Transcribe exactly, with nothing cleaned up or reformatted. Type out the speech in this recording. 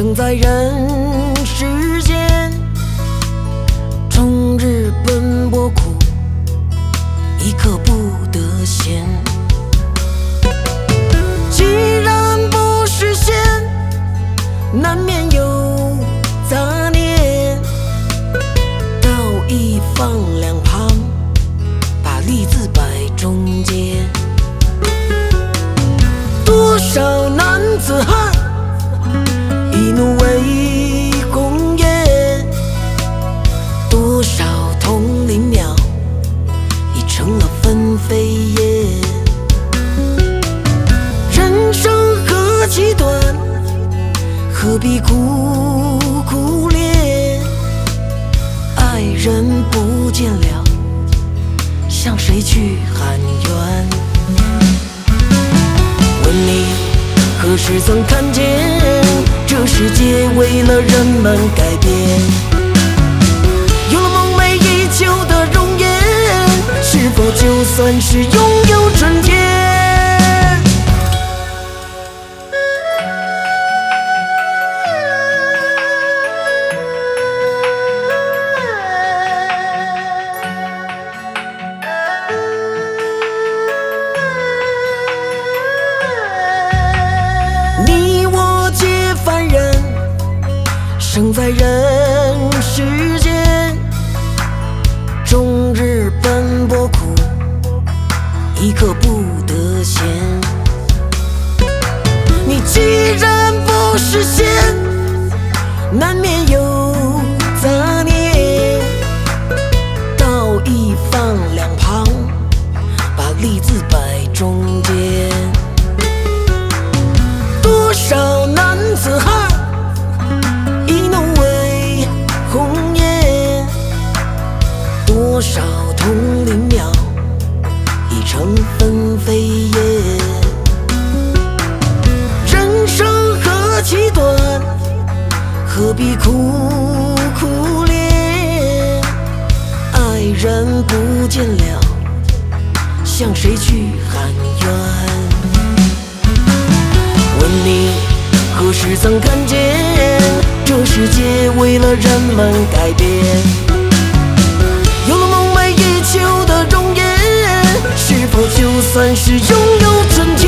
生在人世间，终日奔波苦，一刻不得闲。既然不实现，难免有杂念，道义放两旁，把利字摆中间。多少男子汉，一怒为红颜，多少同林鸟，已成了纷飞燕。人生何其短，何必苦苦恋？爱人不见了，向谁去喊冤？问你何时曾看见，这世界为了人们改变？有了梦寐以求的容颜，是否就算是拥有春天？你我皆凡人，生在人世间，终日奔波苦，一刻不得闲。你既然不实现，难免有杂念，道义放两旁，把利字摆中间。多少男子汉，一怒为红颜，多少同林鸟，已成纷飞燕。人生何其短，何必苦苦恋？爱人不见了，向谁去喊冤？问你何时曾看见，这世界为了人们改变？有了梦寐以求的容颜，是否就算是拥有春天？